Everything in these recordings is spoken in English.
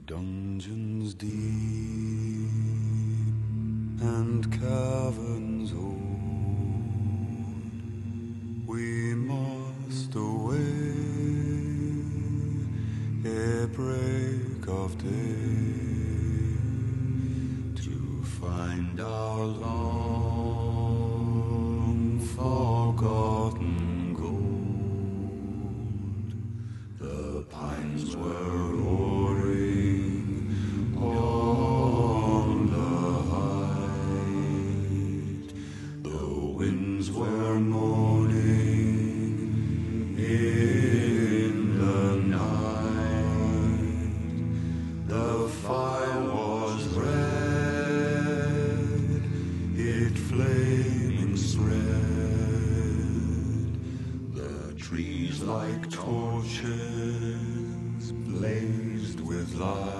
dungeons deep and caverns old, we must away ere break of day to find our long forgotten gold. The pines were roaring on the height, the winds were moaning in the night, the fire was red, it flaming spread, the trees like torches blazed with light.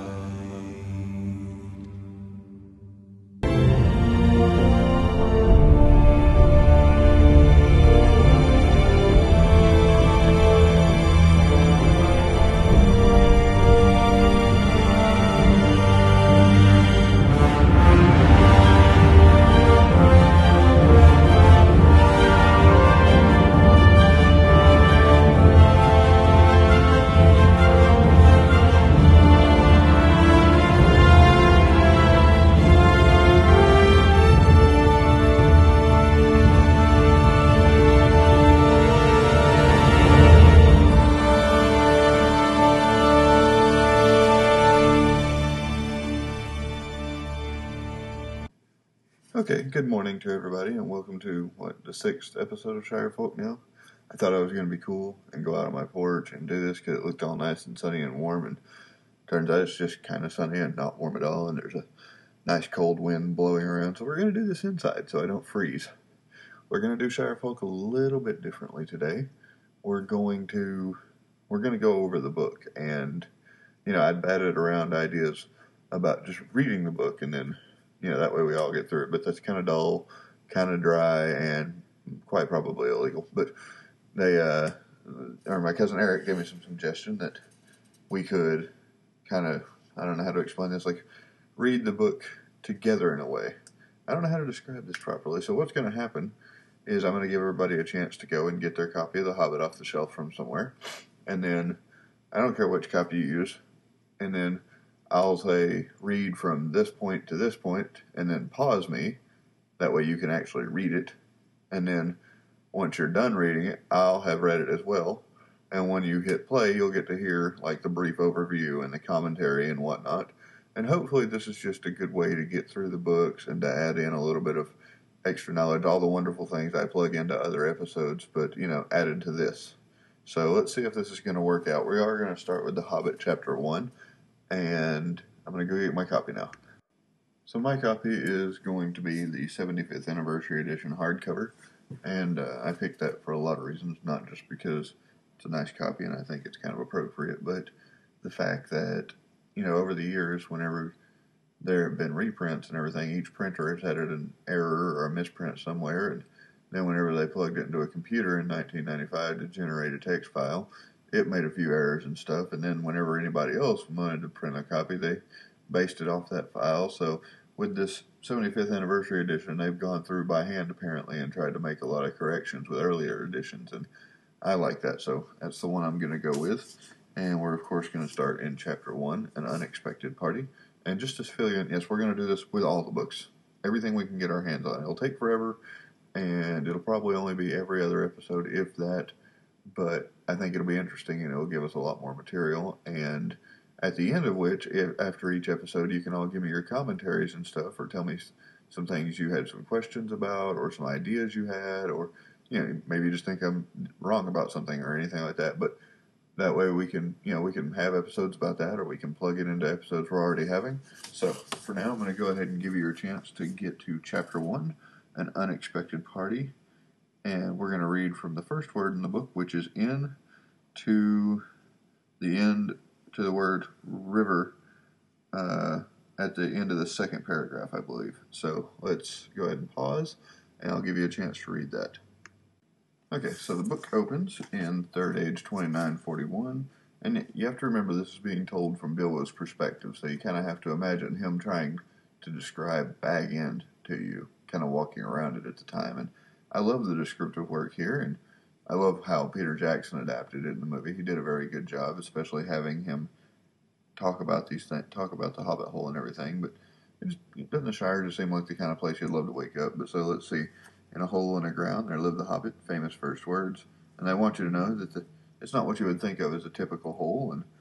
Okay, good morning to everybody, and welcome to, the 6th episode of Shire Folk now. I thought I was going to be cool and go out on my porch and do this because it looked all nice and sunny and warm, and turns out it's just kind of sunny and not warm at all, and there's a nice cold wind blowing around, so we're going to do this inside so I don't freeze. We're going to do Shire Folk a little bit differently today. We're going to go over the book, and, I'd batted around ideas about just reading the book, and then that way we all get through it. But that's kind of dull, kind of dry, and quite probably illegal. But my cousin Eric gave me some suggestion that we could kind of, I don't know how to explain this, like read the book together in a way. I don't know how to describe this properly. So what's going to happen is I'm going to give everybody a chance to go and get their copy of The Hobbit off the shelf from somewhere. And then, I don't care which copy you use, and then I'll say, read from this point to this point, and then pause me. That way you can actually read it. And then, once you're done reading it, I'll have read it as well. And when you hit play, you'll get to hear, the brief overview and the commentary and whatnot. And hopefully this is just a good way to get through the books and to add in a little bit of extra knowledge, all the wonderful things I plug into other episodes, but, added to this. So let's see if this is going to work out. We are going to start with The Hobbit Chapter 1. And I'm going to go get my copy now. So my copy is going to be the 75th Anniversary Edition hardcover, and I picked that for a lot of reasons, not just because it's a nice copy and I think it's kind of appropriate, but the fact that, over the years, whenever there have been reprints and everything, each printer has had an error or a misprint somewhere, and then whenever they plugged it into a computer in 1995 to generate a text file, it made a few errors and stuff, and then whenever anybody else wanted to print a copy, they based it off that file. So with this 75th Anniversary Edition, they've gone through by hand, apparently, and tried to make a lot of corrections with earlier editions, and I like that, so that's the one I'm going to go with. And we're, of course, going to start in Chapter 1, An Unexpected Party. And just to fill you in, yes, we're going to do this with all the books. Everything we can get our hands on. It'll take forever, and it'll probably only be every other episode, if that. But I think it'll be interesting, and it'll give us a lot more material, and at the end of which, after each episode, you can all give me your commentaries and stuff, or tell me some things you had some questions about, or some ideas you had, or, maybe you just think I'm wrong about something, or anything like that, but that way we can have episodes about that, or we can plug it into episodes we're already having. So, for now, I'm going to go ahead and give you a chance to get to Chapter 1, An Unexpected Party. And we're going to read from the first word in the book, which is in, to the end, to the word river, at the end of the second paragraph, I believe. So let's go ahead and pause, and I'll give you a chance to read that. Okay, so the book opens in Third Age 2941, And you have to remember this is being told from Bilbo's perspective, so you kind of have to imagine him trying to describe Bag End to you, kind of walking around it at the time. And I love the descriptive work here, and I love how Peter Jackson adapted it in the movie. He did a very good job, especially having him talk about these things, talk about the Hobbit hole and everything. But doesn't the Shire just seem like the kind of place you'd love to wake up? But so let's see. In a hole in the ground, there lived the Hobbit, famous first words. And I want you to know that it's not what you would think of as a typical hole, and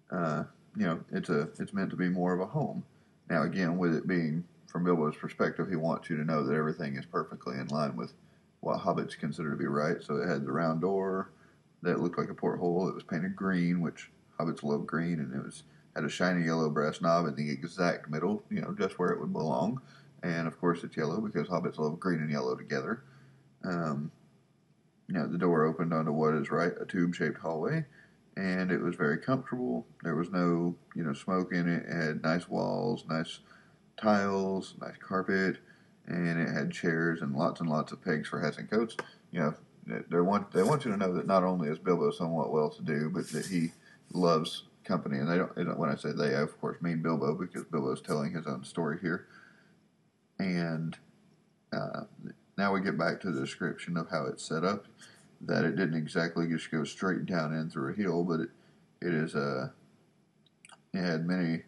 it's meant to be more of a home. Now, again, with it being from Bilbo's perspective, he wants you to know that everything is perfectly in line with what hobbits consider to be right. So it had the round door that looked like a porthole. It was painted green, which hobbits love green, and had a shiny yellow brass knob in the exact middle, just where it would belong. And of course, it's yellow because hobbits love green and yellow together. The door opened onto what is a tube-shaped hallway, and it was very comfortable. There was no, smoke in it. It had nice walls, nice tiles, nice carpet, and it had chairs and lots of pegs for hats and coats. They want you to know that not only is Bilbo somewhat well-to-do, but that he loves company. And they don't. When I say they, I of course mean Bilbo, because Bilbo's telling his own story here. And now we get back to the description of how it's set up. That it didn't exactly just go straight down in through a hill, but it had many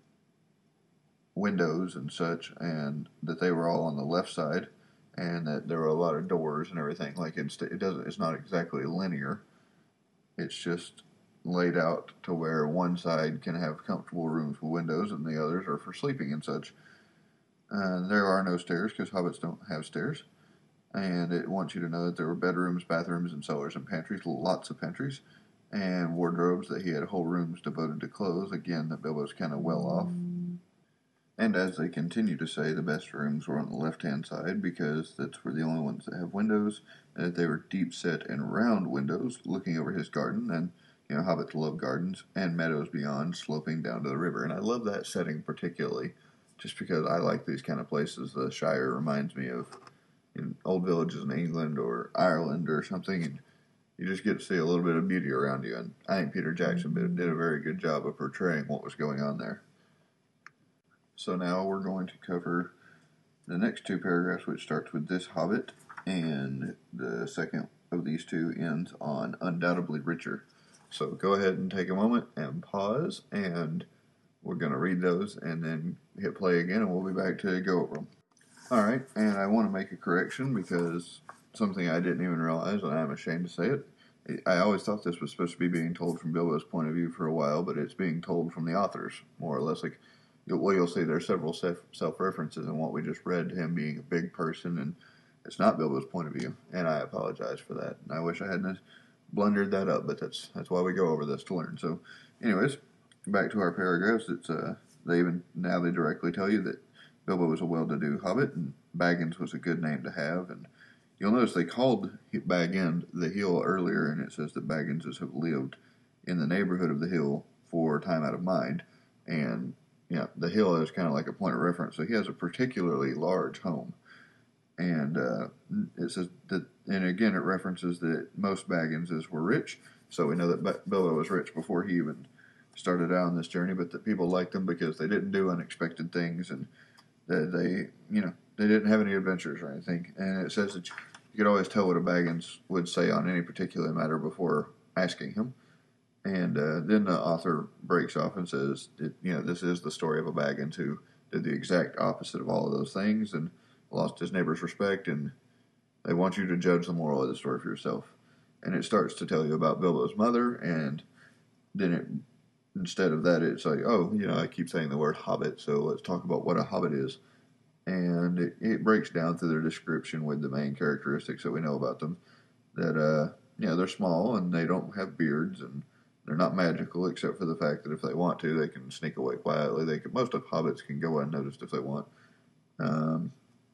windows and such, and that they were all on the left side, and that there were a lot of doors and everything. Like it's not exactly linear. It's just laid out to where one side can have comfortable rooms with windows, and the others are for sleeping and such. There are no stairs because hobbits don't have stairs. And it wants you to know that there were bedrooms, bathrooms, and cellars and pantries, lots of pantries, and wardrobes, that he had whole rooms devoted to clothes. Again, that Bilbo's kind of well off. And as they continue to say, the best rooms were on the left-hand side, because that's where the only ones that have windows, and that they were deep-set and round windows looking over his garden, and hobbits love gardens, and meadows beyond, sloping down to the river. And I love that setting particularly, just because I like these kind of places. The Shire reminds me of old villages in England or Ireland or something, and you just get to see a little bit of beauty around you. And I think Peter Jackson did a very good job of portraying what was going on there. So now we're going to cover the next two paragraphs, which starts with this Hobbit, and the second of these two ends on undoubtedly richer. So go ahead and take a moment and pause, and we're going to read those and then hit play again, and we'll be back to go over them. Alright, and I want to make a correction, because something I didn't even realize, and I'm ashamed to say it. I always thought this was supposed to be being told from Bilbo's point of view for a while, but it's being told from the authors, more or less. Like, you'll see there's several self-references in what we just read, him being a big person, and it's not Bilbo's point of view, and I apologize for that. And I wish I hadn't blundered that up, but that's why we go over this, to learn. So, anyways, back to our paragraphs. It's they directly tell you that Bilbo was a well-to-do hobbit, and Baggins was a good name to have. And you'll notice they called Bag End the hill earlier, and it says that Bagginses have lived in the neighborhood of the hill for time out of mind. And the hill is kind of like a point of reference. So he has a particularly large home. And it says that, and again, it references that most Bagginses were rich. So we know that Bilbo was rich before he even started out on this journey, but that people liked them because they didn't do unexpected things, and that they didn't have any adventures or anything. And it says that you could always tell what a Baggins would say on any particular matter before asking him. And then the author breaks off and says, this is the story of a Baggins who did the exact opposite of all of those things and lost his neighbor's respect, and they want you to judge the moral of the story for yourself. And it starts to tell you about Bilbo's mother, and then instead of that, it's like, I keep saying the word hobbit, so let's talk about what a hobbit is. And it breaks down through their description with the main characteristics that we know about them. That, they're small, and they don't have beards, and they're not magical, except for the fact that if they want to, they can sneak away quietly. Most of hobbits can go unnoticed if they want. And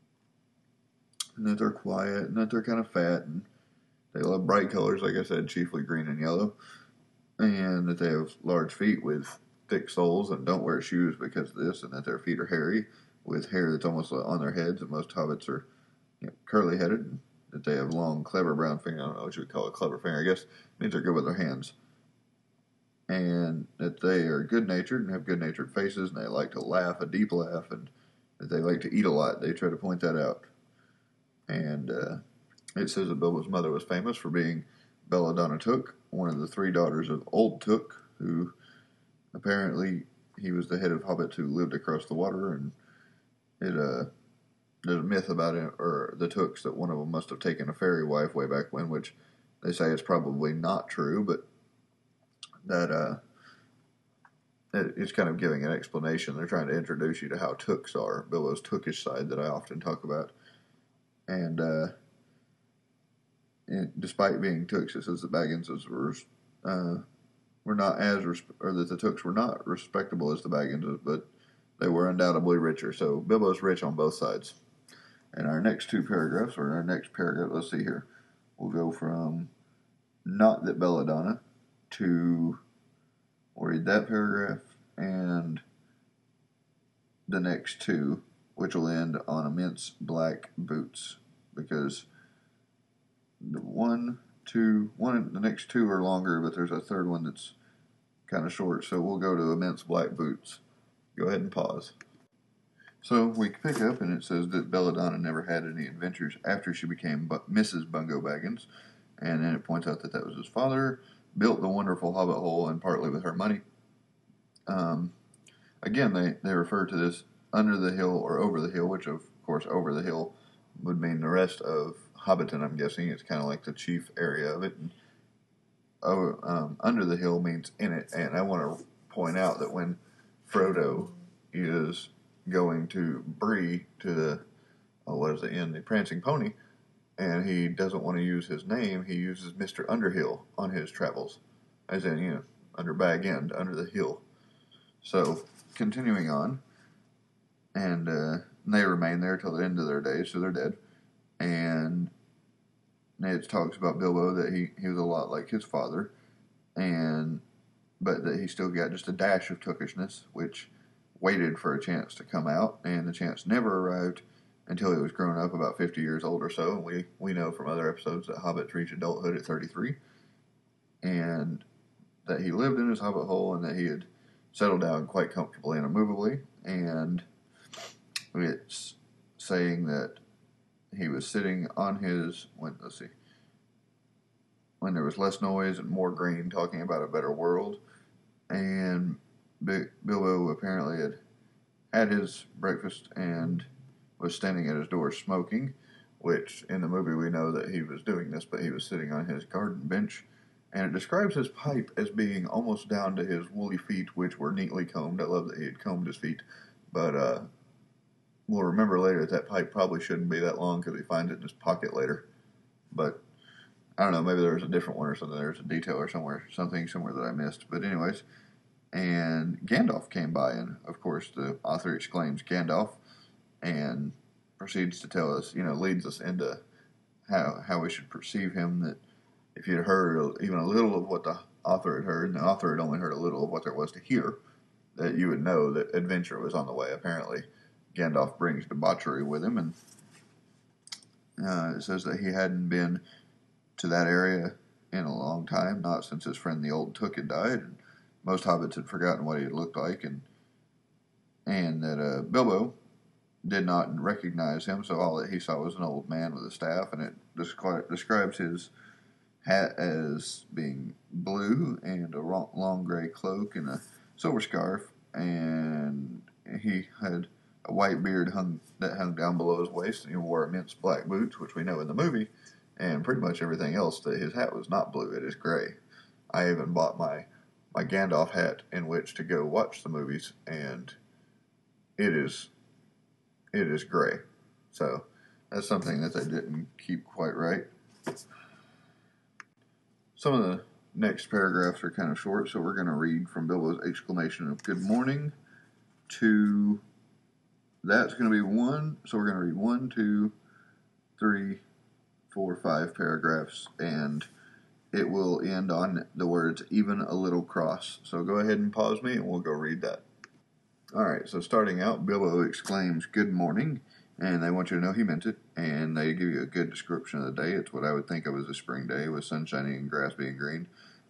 that they're quiet, and that they're kind of fat, and they love bright colors, like I said, chiefly green and yellow. And that they have large feet with thick soles and don't wear shoes because of this, and that their feet are hairy with hair that's almost on their heads, and most hobbits are curly-headed, and that they have long, clever brown fingers. I don't know what you would call a clever finger. I guess it means they're good with their hands. and that they are good-natured and have good-natured faces, and they like to laugh, a deep laugh, and that they like to eat a lot. They try to point that out. And it says that Bilbo's mother was famous for being Belladonna Took, one of the three daughters of Old Took, who apparently he was the head of hobbits who lived across the water, and there's a myth about it, or the Tooks, that one of them must have taken a fairy wife way back when, which they say is probably not true, but that it's kind of giving an explanation. They're trying to introduce you to how Tooks are, Bilbo's Tookish side that I often talk about. And despite being Tooks, it says the Bagginses were not as, or that the Tooks were not respectable as the Bagginses, but they were undoubtedly richer. So Bilbo's rich on both sides. And our next two paragraphs, or our next paragraph, let's see here, we'll go from not that Belladonna to, we'll read that paragraph and the next two, which will end on immense black boots, because the next two are longer, but there's a third one that's kind of short, so we'll go to immense black boots. Go ahead and pause. So we pick up, and it says that Belladonna never had any adventures after she became Mrs. Bungo Baggins, and then it points out that was his father, built the wonderful Hobbit Hole, and partly with her money. Again, they refer to this under the hill or over the hill, which of course over the hill would mean the rest of Hobbiton, I'm guessing. It's kind of like the chief area of it. And, under the hill means in it, and I want to point out that when Frodo is going to Bree to the, the Prancing Pony, and he doesn't want to use his name, he uses Mr. Underhill on his travels, as in, under Bag End, under the hill. So, continuing on, and they remain there till the end of their days, so they're dead. And it talks about Bilbo that he was a lot like his father, but that he still got just a dash of tookishness, which waited for a chance to come out, and the chance never arrived until he was grown up, about 50 years old or so. And we know from other episodes that hobbits reach adulthood at 33, and that he lived in his hobbit hole, and that he had settled down quite comfortably and immovably. And it's saying that he was sitting on his, when there was less noise and more green, talking about a better world. And Bilbo apparently had his breakfast and was standing at his door smoking, which in the movie we know that he was doing this, but he was sitting on his garden bench. And it describes his pipe as being almost down to his woolly feet, which were neatly combed. I love that he had combed his feet. But we'll remember later that pipe probably shouldn't be that long because he finds it in his pocket later. But I don't know, maybe there was a different one or something. There's a detail or something somewhere that I missed. But anyways, and Gandalf came by, and of course the author exclaims Gandalf, and proceeds to tell us, leads us into how we should perceive him, that if you'd heard even a little of what the author had heard, and the author had only heard a little of what there was to hear, that you would know that adventure was on the way. Apparently, Gandalf brings debauchery with him, and it says that he hadn't been to that area in a long time, not since his friend the Old Took had died, and most hobbits had forgotten what he had looked like, and that Bilbo did not recognize him, so all that he saw was an old man with a staff, and it describes his hat as being blue, and a long gray cloak, and a silver scarf, and he had a white beard that hung down below his waist, and he wore immense black boots, which we know in the movie, and pretty much everything else, that his hat was not blue, it is gray. I even bought my Gandalf hat in which to go watch the movies, and it is gray. So that's something that they didn't keep quite right. Some of the next paragraphs are kind of short, so we're going to read from Bilbo's exclamation of good morning to, that's going to be one, so we're going to read 1, 2, 3, 4, 5 paragraphs, and it will end on the words, even a little cross. So go ahead and pause me, and we'll go read that. Alright, so starting out, Bilbo exclaims, good morning, and they want you to know he meant it, and they give you a good description of the day. It's what I would think of as a spring day, with sun shining and grass being green.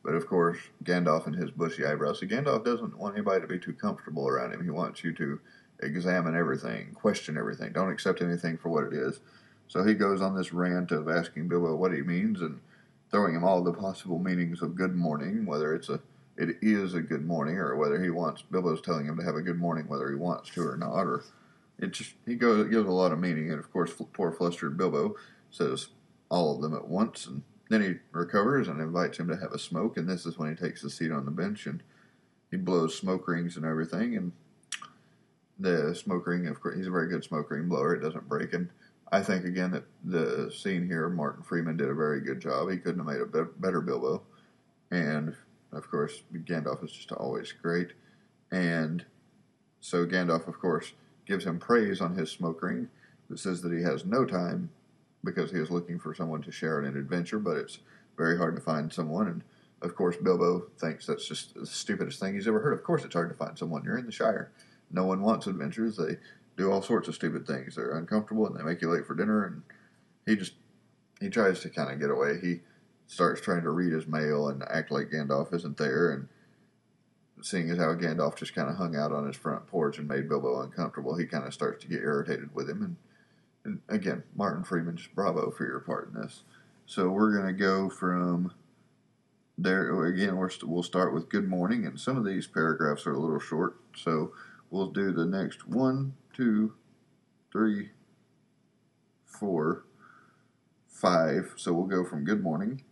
But of course, Gandalf and his bushy eyebrows. So Gandalf doesn't want anybody to be too comfortable around him. He wants you to examine everything, question everything. Don't accept anything for what it is. So he goes on this rant of asking Bilbo what he means and throwing him all the possible meanings of good morning, whether it is a good morning, or whether Bilbo's telling him to have a good morning, whether he wants to or not, or he gives a lot of meaning. And of course, poor flustered Bilbo says all of them at once, and then he recovers and invites him to have a smoke, and this is when he takes a seat on the bench and he blows smoke rings and everything. And the smoke ring, of course, he's a very good smoke ring blower. It doesn't break. And I think, again, that the scene here, Martin Freeman did a very good job. He couldn't have made a better Bilbo. And, of course, Gandalf is just always great. And so Gandalf, of course, gives him praise on his smoke ring that says that he has no time because he is looking for someone to share an adventure, but it's very hard to find someone. And, of course, Bilbo thinks that's just the stupidest thing he's ever heard. Of course it's hard to find someone. You're in the Shire. No one wants adventures. They do all sorts of stupid things. They're uncomfortable, and they make you late for dinner, and he tries to kind of get away. He starts trying to read his mail and act like Gandalf isn't there, and seeing as how Gandalf just kind of hung out on his front porch and made Bilbo uncomfortable, he kind of starts to get irritated with him. And again, Martin Freeman, just bravo for your part in this. So we're going to go from there. Again, we'll start with good morning, and some of these paragraphs are a little short, so we'll do the next 1, 2, 3, 4, 5. So we'll go from good morning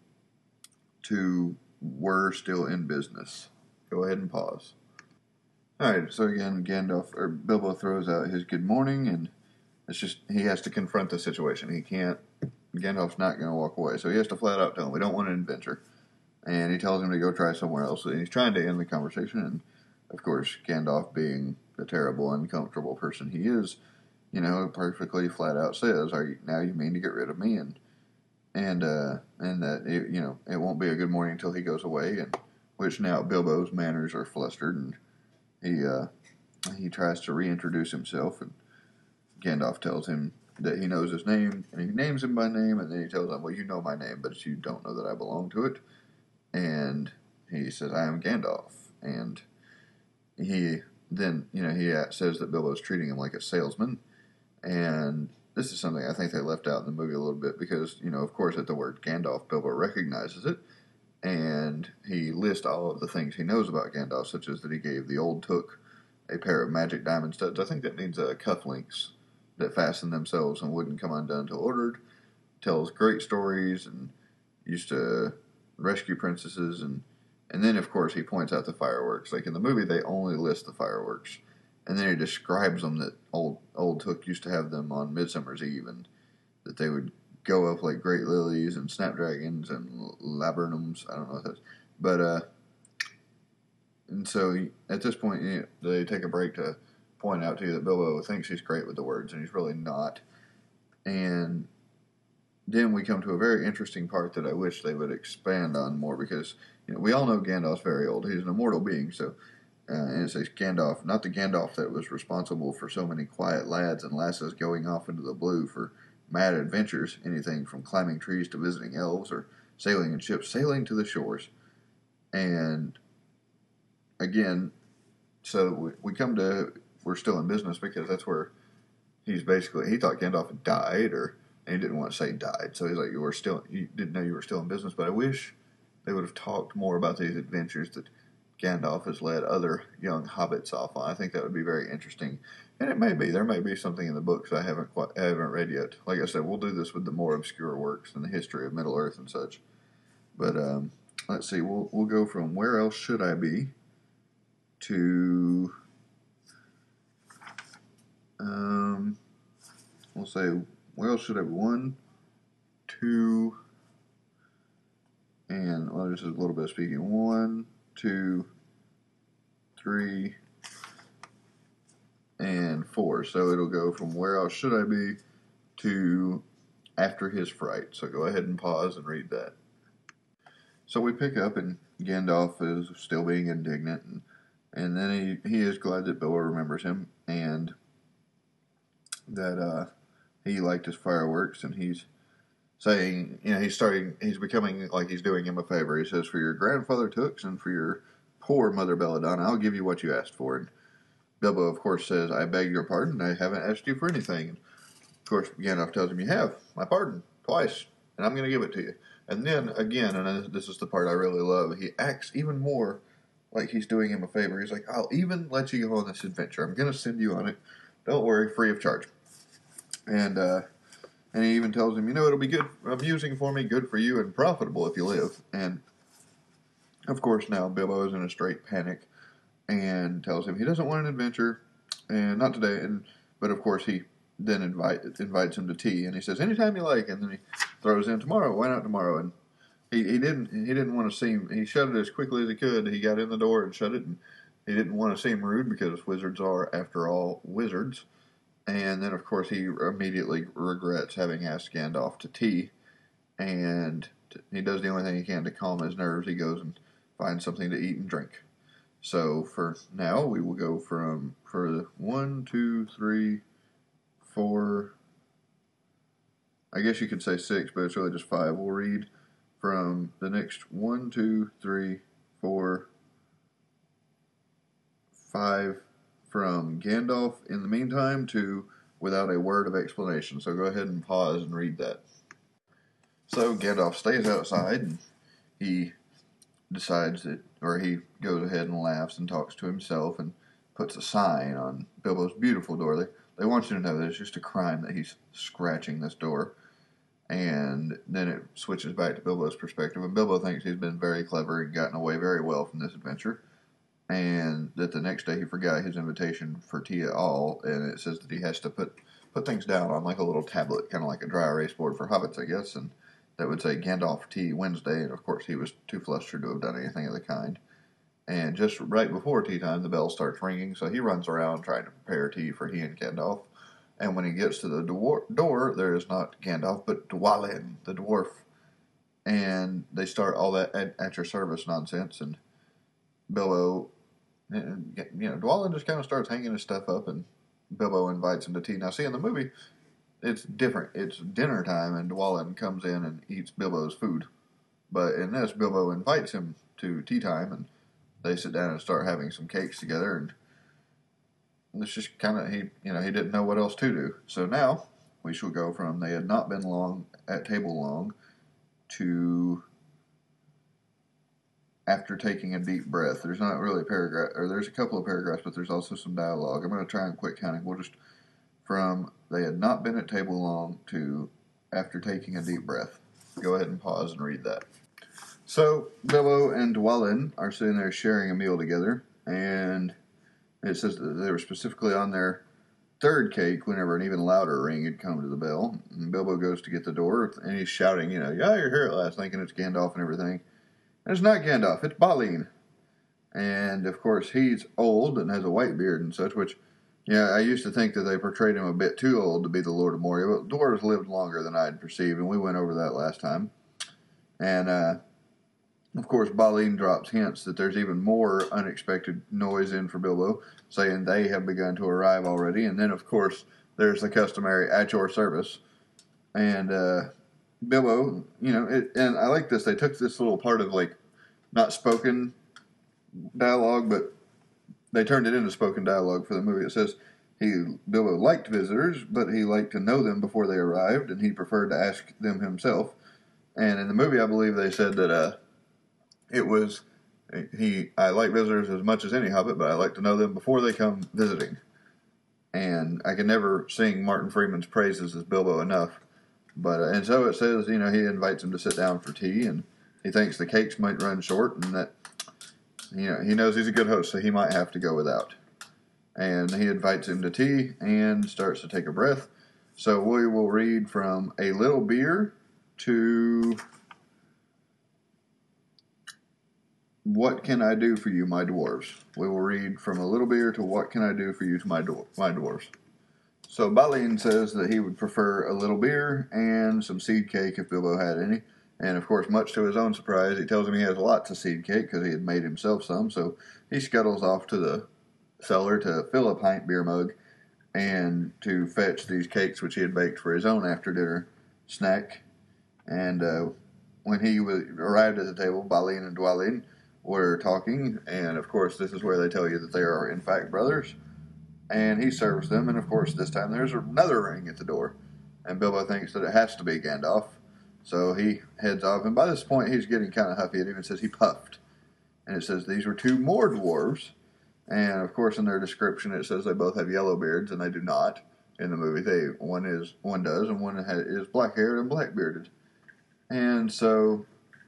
to we're still in business. Go ahead and pause. Alright, so again, Bilbo throws out his good morning, and it's just, he has to confront the situation. Gandalf's not going to walk away, so he has to flat out tell him, we don't want an adventure. And he tells him to go try somewhere else, and he's trying to end the conversation, and of course, Gandalf, being the terrible, uncomfortable person he is, perfectly flat out says, now you mean to get rid of me? And that, it won't be a good morning until he goes away, and which now Bilbo's manners are flustered, and he tries to reintroduce himself, and Gandalf tells him that he knows his name, and he names him by name, and then he tells him, well, you know my name, but you don't know that I belong to it. And he says, I am Gandalf. And he says that Bilbo's treating him like a salesman. And this is something I think they left out in the movie a little bit because, of course, at the word Gandalf, Bilbo recognizes it. And he lists all of the things he knows about Gandalf, such as that he gave the old Took a pair of magic diamond studs. I think that means cufflinks that fasten themselves and wouldn't come undone until ordered. Tells great stories and used to rescue princesses. And then, of course, he points out the fireworks. Like in the movie, they only list the fireworks. And then he describes them that old Took used to have them on Midsummer's Eve, and that they would go up like great lilies and snapdragons and laburnums. I don't know what that's. But, and so at this point, they take a break to point out to you that Bilbo thinks he's great with the words, and he's really not. And then we come to a very interesting part that I wish they would expand on more, because we all know Gandalf's very old. He's an immortal being, so and it says Gandalf, not the Gandalf that was responsible for so many quiet lads and lasses going off into the blue for mad adventures, anything from climbing trees to visiting elves or sailing in ships, sailing to the shores. And again, so we come to we're still in business, because that's where he thought Gandalf had died, and he didn't want to say died, so he's like, you didn't know you were still in business. But I wish they would have talked more about these adventures that Gandalf has led other young hobbits off on. I think that would be very interesting, and there may be something in the books I haven't read yet. Like I said, we'll do this with the more obscure works in the history of Middle Earth and such. But let's see, we'll go from where else should I be to we'll say where else should I be? 1, 2, and this is a little bit of speaking. 1, 2, 3, and 4. So it'll go from where else should I be to after his fright. So go ahead and pause and read that. So we pick up, and Gandalf is still being indignant, and then he is glad that Bilbo remembers him, and that he liked his fireworks, and he's saying, he's becoming like he's doing him a favor. He says, "For your grandfather Tooks and for your poor mother Belladonna, I'll give you what you asked for." And Bilbo, of course, says, "I beg your pardon. I haven't asked you for anything." And of course, Gandalf tells him, "You have my pardon twice, and I'm going to give it to you." And then again, and this is the part I really love, he acts even more like he's doing him a favor. He's like, "I'll even let you go on this adventure. I'm going to send you on it. Don't worry, free of charge." And he even tells him, "It'll be good, amusing for me, good for you, and profitable if you live." And of course, now Bilbo is in a straight panic and tells him he doesn't want an adventure, and not today. But of course, he then invites him to tea, and he says, "Anytime you like." And then he throws in, "Tomorrow, why not tomorrow?" And he didn't want to seem, he shut it as quickly as he could. He got in the door and shut it, and he didn't want to seem rude because wizards are, after all, wizards. And then, of course, he immediately regrets having asked Gandalf to tea, and he does the only thing he can to calm his nerves. He goes and finds something to eat and drink. So for now, we will go for the 1, 2, 3, 4, I guess you could say 6, but it's really just 5. We'll read from the next 1, 2, 3, 4, 5 from Gandalf in the meantime to without a word of explanation. So go ahead and pause and read that. So Gandalf stays outside, and he decides that, or he goes ahead and laughs and talks to himself and puts a sign on Bilbo's beautiful door. They want you to know that it's just a crime that he's scratching this door. And then it switches back to Bilbo's perspective, and Bilbo thinks he's been very clever and gotten away very well from this adventure. And that the next day he forgot his invitation for tea at all, and it says that he has to put things down on like a little tablet, kind of like a dry erase board for hobbits, I guess, and that would say Gandalf tea Wednesday, and of course he was too flustered to have done anything of the kind. And just right before tea time, the bell starts ringing, so he runs around trying to prepare tea for he and Gandalf. And when he gets to the door, there is not Gandalf, but Dwalin, the dwarf. And they start all that at your service nonsense, and Bilbo, Dwalin just kind of starts hanging his stuff up, and Bilbo invites him to tea. Now, see, in the movie, it's different. It's dinner time, and Dwalin comes in and eats Bilbo's food. But in this, Bilbo invites him to tea time, and they sit down and start having some cakes together, and it's just kind of, he didn't know what else to do. So now, we shall go from they had not been long at table long to after taking a deep breath. There's not really a paragraph, or there's a couple of paragraphs, but there's also some dialogue. I'm going to try and quick counting. We'll just, from they had not been at table long to after taking a deep breath. Go ahead and pause and read that. So, Bilbo and Dwalin are sitting there sharing a meal together, and it says that they were specifically on their third cake whenever an even louder ring had come to the bell. And Bilbo goes to get the door, and he's shouting, "Yeah, you're here at last," thinking it's Gandalf and everything. And it's not Gandalf, it's Balin. And, of course, he's old and has a white beard and such, which, I used to think that they portrayed him a bit too old to be the Lord of Moria, but dwarves lived longer than I'd perceived, and we went over that last time. And, of course, Balin drops hints that there's even more unexpected noise in for Bilbo, saying they have begun to arrive already. And then, of course, there's the customary "at your service." And Bilbo, and I like this. They took this little part of, like, not spoken dialogue, but they turned it into spoken dialogue for the movie. It says Bilbo liked visitors, but he liked to know them before they arrived, and he preferred to ask them himself. And in the movie, I believe they said that it was, I like visitors as much as any hobbit, but I like to know them before they come visiting. And I can never sing Martin Freeman's praises as Bilbo enough. But, and so it says, he invites him to sit down for tea, and he thinks the cakes might run short, and that, he knows he's a good host, so he might have to go without. And he invites him to tea and starts to take a breath. So we will read from "A little beer" to "What can I do for you, my dwarves?" We will read from "A little beer" to "What can I do for you, to my dwarves?" So Balin says that he would prefer a little beer and some seed cake if Bilbo had any. And of course, much to his own surprise, he tells him he has lots of seed cake because he had made himself some. So he scuttles off to the cellar to fill a pint beer mug and to fetch these cakes which he had baked for his own after dinner snack. And when he arrived at the table, Balin and Dwalin were talking, and of course this is where they tell you that they are in fact brothers. And he serves them, and of course this time there's another ring at the door. And Bilbo thinks that it has to be Gandalf. So he heads off, and by this point he's getting kind of huffy. It even says he puffed. And it says these were two more dwarves. And of course in their description it says they both have yellow beards, and they do not. In the movie, one does, and one is black-haired and black-bearded. And so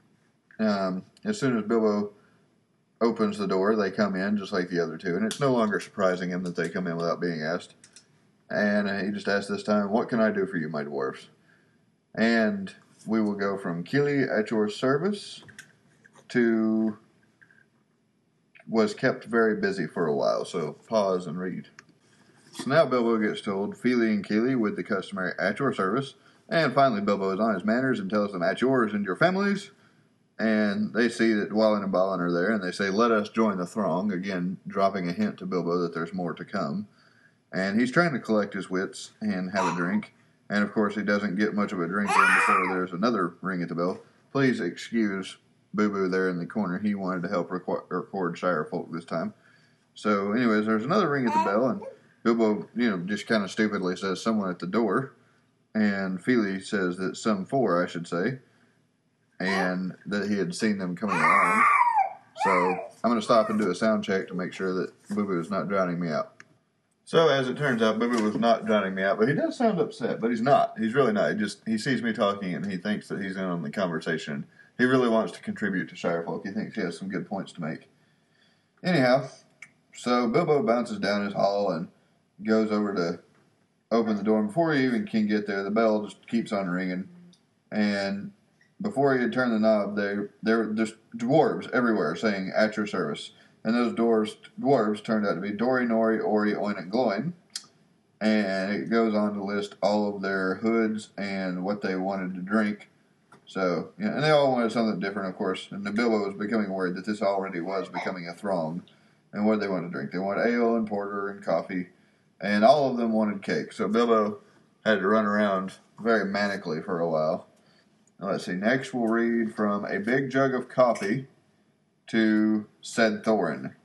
as soon as Bilbo opens the door, they come in just like the other two. And it's no longer surprising him that they come in without being asked. And he just asks this time, "What can I do for you, my dwarfs?" And we will go from Kili at your service to was kept very busy for a while. So pause and read. So now Bilbo gets told, Fili and Kili with the customary at your service. And finally Bilbo is on his manners and tells them at yours and your families. And they see that Dwalin and Balin are there, and they say, "Let us join the throng," again dropping a hint to Bilbo that there's more to come. And he's trying to collect his wits and have a drink. And, of course, he doesn't get much of a drink in before there's another ring at the bell. Please excuse Boo Boo there in the corner. He wanted to help record Shire Folk this time. So, anyways, there's another ring at the bell, and Bilbo, just kind of stupidly says someone at the door. And Fili says that some four, I should say. And that he had seen them coming along. So, I'm going to stop and do a sound check to make sure that Boo Boo is not drowning me out. So, as it turns out, Boo Boo was not drowning me out, but he does sound upset, but he's not. He's really not. He sees me talking, and he thinks that he's in on the conversation. He really wants to contribute to Shire Folk. He thinks he has some good points to make. Anyhow, so Bilbo bounces down his hall and goes over to open the door, and before he even can get there, the bell just keeps on ringing, and before he had turned the knob, there were just dwarves everywhere saying, "At your service." And those dwarves turned out to be Dori, Nori, Ori, Oin, and Gloin. And it goes on to list all of their hoods and what they wanted to drink. So, and they all wanted something different, of course. And Bilbo was becoming worried that this already was becoming a throng. And what did they want to drink? They wanted ale and porter and coffee. And all of them wanted cake. So Bilbo had to run around very manically for a while. Now, let's see. Next we'll read from a big jug of coffee to said Thorin.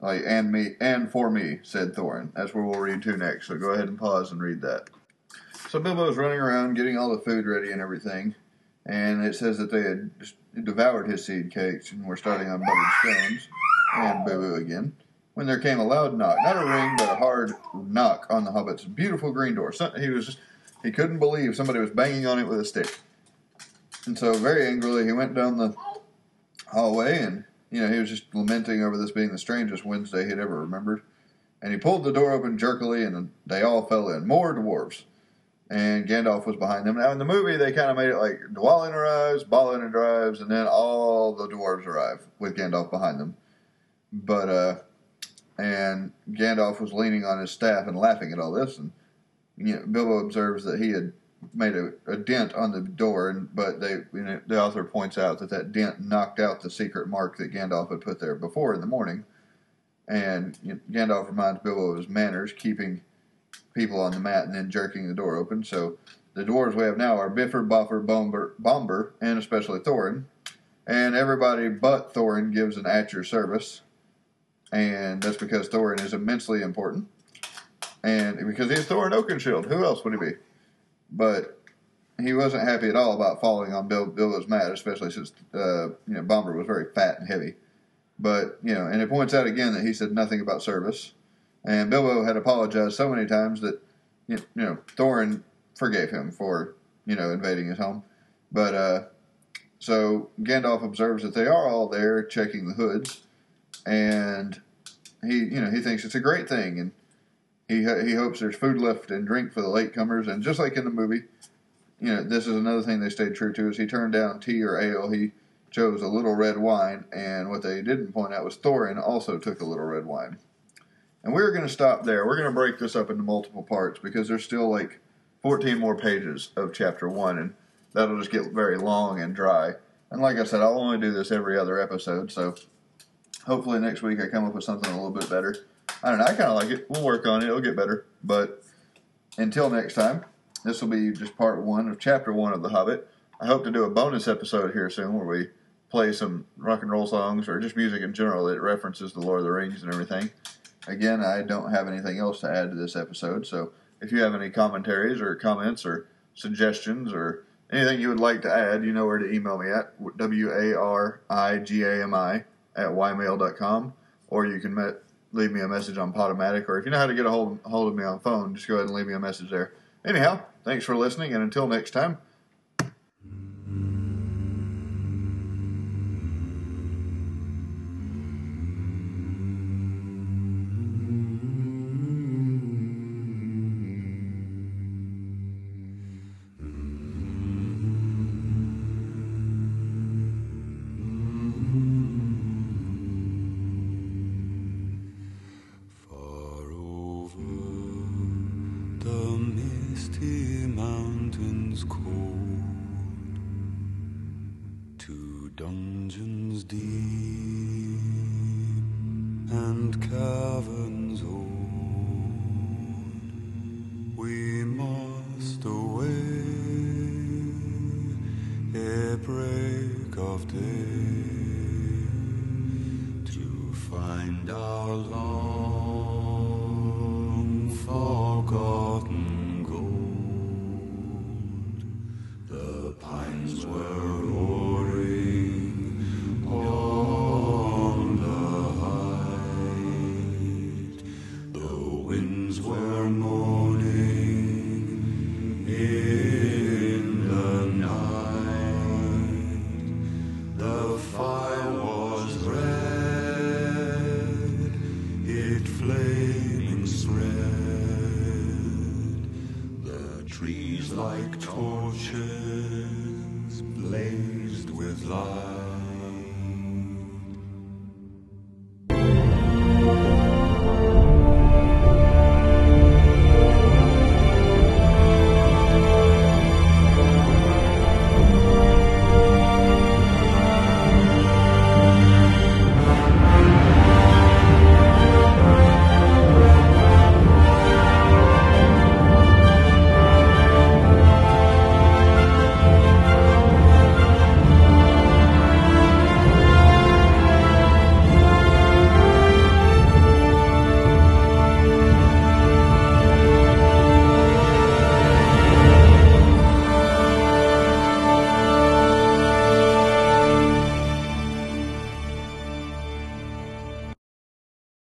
And for me, said Thorin. That's where we'll read to next. So go ahead and pause and read that. So Bilbo's running around getting all the food ready and everything. And it says that they had just devoured his seed cakes and were starting on buttered stones. And Boo-Boo again. When there came a loud knock. Not a ring, but a hard knock on the Hobbit's beautiful green door. He couldn't believe somebody was banging on it with a stick. And so very angrily he went down the hallway and he was just lamenting over this being the strangest Wednesday he'd ever remembered. And he pulled the door open jerkily, and they all fell in. More dwarves. And Gandalf was behind them. Now, in the movie, they kind of made it like Dwalin arrives, Balin arrives, and then all the dwarves arrive with Gandalf behind them. But, and Gandalf was leaning on his staff and laughing at all this. And, Bilbo observes that he had made a dent on the door, but the author points out that dent knocked out the secret mark that Gandalf had put there before in the morning. And Gandalf reminds Bilbo of his manners, keeping people on the mat and then jerking the door open. So the dwarves we have now are Bifur, Boffer, Bombur, and especially Thorin. And everybody but Thorin gives an at your service. And that's because Thorin is immensely important. And because he's Thorin Oakenshield. Who else would he be? But he wasn't happy at all about falling on Bilbo's mat, especially since Bombur was very fat and heavy. But, and it points out again that he said nothing about service. And Bilbo had apologized so many times that, Thorin forgave him for, invading his home. But, so Gandalf observes that they are all there checking the hoods. And he thinks it's a great thing. And he hopes there's food left and drink for the latecomers. And just like in the movie, this is another thing they stayed true to, is he turned down tea or ale. He chose a little red wine. And what they didn't point out was Thorin also took a little red wine. And we're going to stop there. We're going to break this up into multiple parts because there's still like 14 more pages of chapter 1. And that'll just get very long and dry. And like I said, I'll only do this every other episode. So hopefully next week I come up with something a little bit better. I don't know. I kind of like it. We'll work on it. It'll get better. But until next time, this will be just part 1 of chapter 1 of The Hobbit. I hope to do a bonus episode here soon where we play some rock and roll songs or just music in general that references the Lord of the Rings and everything. Again, I don't have anything else to add to this episode, so if you have any commentaries or comments or suggestions or anything you would like to add, you know where to email me at, warigami@ymail.com, or you can leave me a message on Podomatic, or if you know how to get a hold of me on phone, just go ahead and leave me a message there. Anyhow, thanks for listening, and until next time, mountains cold, to dungeons deep and caverns old, we must away ere break of day to find our long forgotten were roaring on the height, the winds were moaning in the night, the fire was red, it flaming spread, the trees like torches blazed with light.